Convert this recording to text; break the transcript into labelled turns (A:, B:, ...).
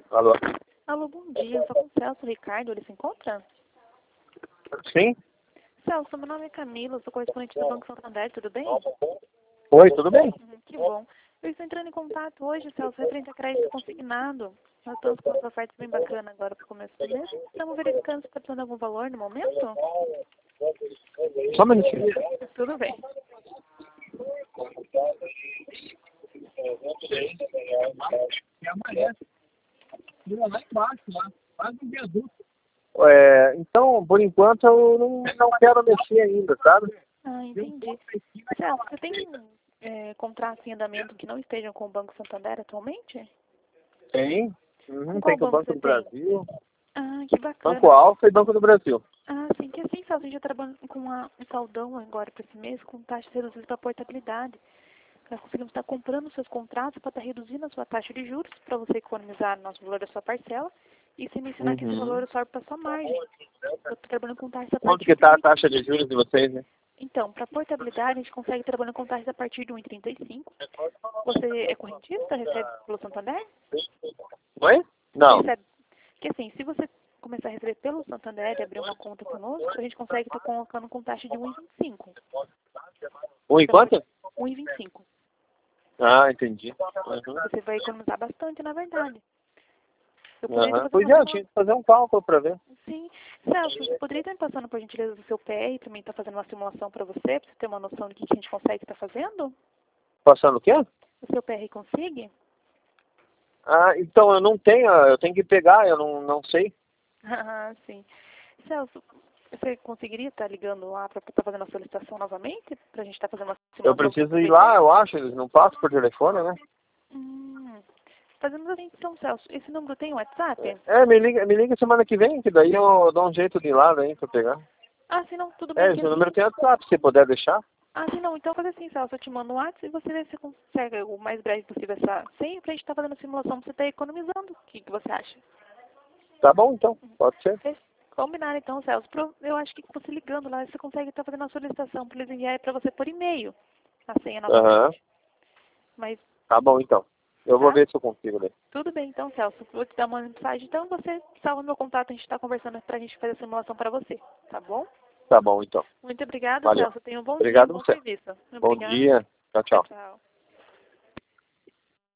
A: Alô?
B: Alô, bom dia. Eu sou com o Celso Ricardo. Ele se encontra?
A: Sim?
B: Celso, meu nome é Camila. Eu sou correspondente do Banco Santander. Tudo bem?
A: Oi, tudo bem?
B: Que bom. Eu estou entrando em contato hoje, Celso, referente a crédito consignado. Nós estamos com uma oferta bem bacana agora para o começo do mês. Estamos verificando se está precisando de algum valor no momento?
A: Só um minutinho.
B: Tudo bem.
C: Lá embaixo, lá. Quase um viaduto.
A: Então, por enquanto, eu não quero mexer ainda, sabe?
B: Ah, entendi. Celso, você tem contratos em andamento que não estejam com o Banco Santander atualmente?
A: Tem.
B: Com qual
A: Tem com o
B: banco
A: Banco
B: você
A: do
B: tem?
A: Brasil,
B: Ah, que bacana.
A: Banco Alfa e Banco do Brasil.
B: Ah, sim, que assim, Celso, a gente já trabalha com um saldão agora para esse mês, com taxa reduzida para portabilidade. Nós conseguimos estar comprando seus contratos para estar reduzindo a sua taxa de juros, para você economizar o nosso valor da sua parcela, e sem mencionar que esse valor sobe para sua margem. Eu estou trabalhando com taxas a
A: Quanto
B: partir
A: que
B: de...
A: está a taxa de juros de vocês, né?
B: Então, para portabilidade, a gente consegue trabalhando com taxas a partir de 1,35. Você é correntista, recebe pelo Santander?
A: Oi? Não.
B: Recebe. Porque assim, se você começar a receber pelo Santander e abrir uma conta conosco, a gente consegue estar colocando com taxa de 1,25.
A: Um em quanto?
B: 1,25.
A: Ah, entendi.
B: Você vai economizar bastante, na verdade. Eu poderia fazer
A: Pois
B: uma
A: é, eu tinha que fazer um cálculo para ver.
B: Sim. Celso, você poderia estar me passando, por gentileza, do seu PR e também estar fazendo uma simulação para você ter uma noção do que a gente consegue estar fazendo?
A: Passando o quê?
B: O seu PR consegue?
A: Ah, então eu não tenho, eu tenho que pegar, eu não sei.
B: Ah, sim. Celso, você conseguiria estar ligando lá para estar fazendo a solicitação novamente? Para a gente estar fazendo uma simulação?
A: Eu preciso ir lá, eu acho, eles não passam por telefone, né?
B: Fazemos assim, então, Celso. Esse número tem WhatsApp?
A: Me liga semana que vem, que daí eu dou um jeito de ir lá daí pra pegar.
B: Ah, sim, não, tudo bem.
A: Esse número tem WhatsApp, se puder deixar.
B: Ah, sim, não. Então, fazer assim, Celso. Eu te mando um WhatsApp e você vê se consegue o mais breve possível essa senha pra gente estar fazendo a simulação pra você estar economizando. O que você acha?
A: Tá bom, então, pode ser.
B: Combinado, então, Celso. Eu acho que você ligando lá, você consegue estar fazendo a solicitação para eles enviarem para você por e-mail a senha novamente. Mas
A: Tá bom, então. Eu vou ver se eu consigo ler.
B: tudo bem, então, Celso. Vou te dar uma mensagem. Então, você salva meu contato. A gente está conversando para a gente fazer a simulação para você. Tá bom?
A: Tá bom, então.
B: Muito obrigada,
A: Valeu.
B: Celso. Tenha um bom
A: Obrigado
B: dia, bom
A: você.
B: serviço.
A: Bom dia. Tchau, tchau.
B: Tchau.